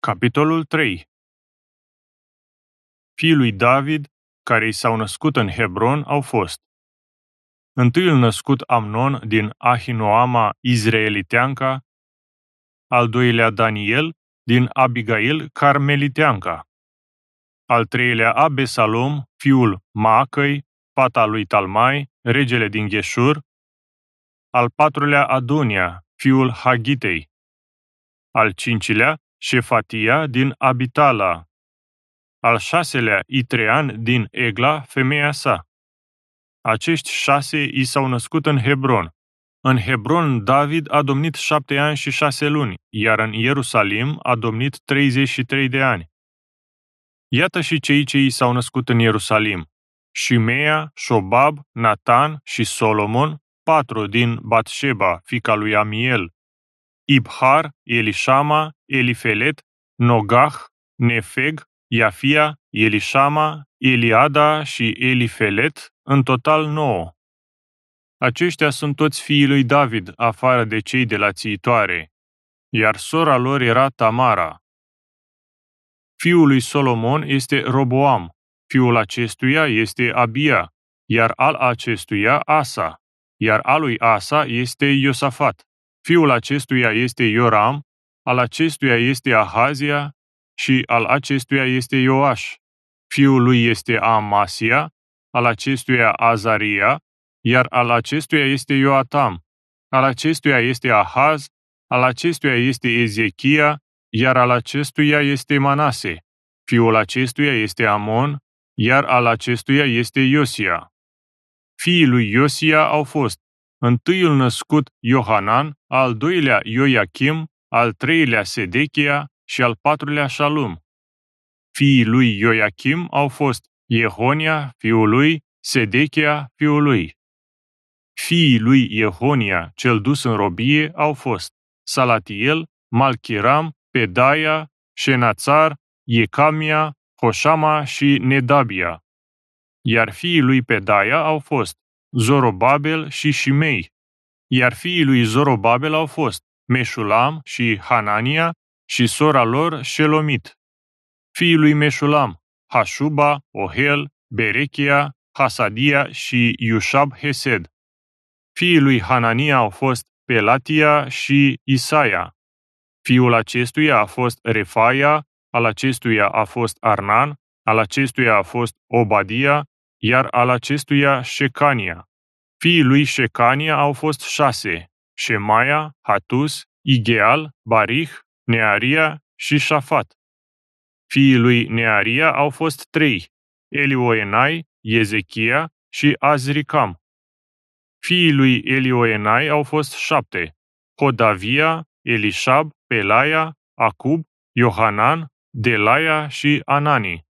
Capitolul 3. Fiii lui David, care i s-au născut în Hebron, au fost: întâiul născut Amnon din Ahinoama Izraeliteanca, al doilea Daniel din Abigail Carmeliteanca, al treilea Abesalom, fiul Maacăi, fata lui Talmai, regele din Gheșur, al patrulea Adonia, fiul Hagitei, al cincilea Șefatia din Abitala, al șaselea Itrean din Egla, femeia sa. Acești 6 i s-au născut în Hebron. În Hebron, David a domnit 7 ani și 6 luni, iar în Ierusalim a domnit 33 de ani. Iată și cei ce i s-au născut în Ierusalim: Șimea, Șobab, Natan și Solomon, 4 din Batșeba, fiica lui Amiel, Ibhar, Elișama, Elifelet, Nogah, Nefeg, Iafia, Elișama, Eliada și Elifelet, în total 9. Aceștia sunt toți fiii lui David, afară de cei de la țitoare, iar sora lor era Tamara. Fiul lui Solomon este Roboam, fiul acestuia este Abia, iar al acestuia Asa, iar al lui Asa este Iosafat. Fiul acestuia este Ioram, al acestuia este Ahazia și al acestuia este Ioaș. Fiul lui este Amasia, al acestuia Azaria, iar al acestuia este Ioatam, al acestuia este Ahaz, al acestuia este Ezechia, iar al acestuia este Manase. Fiul acestuia este Amon, iar al acestuia este Iosia. Fiii lui Iosia au fost: întâiul născut Iohanan, al doilea Ioiachim, al treilea Sedechia și al patrulea Șalum. Fiii lui Ioiachim au fost Yehonia, fiul lui, Sedechia, fiul lui. Fiii lui Yehonia, cel dus în robie, au fost Salatiel, Malchiram, Pedaia, Șenațar, Iecamia, Hoșama și Nedabia. Iar fiii lui Pedaia au fost Zorobabel și Shimei. Iar fiii lui Zorobabel au fost Meșulam și Hanania și sora lor Shelomit. Fiii lui Meșulam: Hașuba, Ohel, Berechia, Hasadia și Iușab Hesed. Fiii lui Hanania au fost Pelatia și Isaia. Fiul acestuia a fost Refaia, al acestuia a fost Arnan, al acestuia a fost Obadia, iar al acestuia Șecania. Fiii lui Șecania au fost 6: Șemaia, Hatus, Igeal, Barih, Nearia și Șafat. Fiii lui Nearia au fost 3: Elioenai, Ezechia și Azricam. Fiii lui Elioenai au fost 7: Hodavia, Elișab, Pelaia, Acub, Iohanan, Delaia și Anani.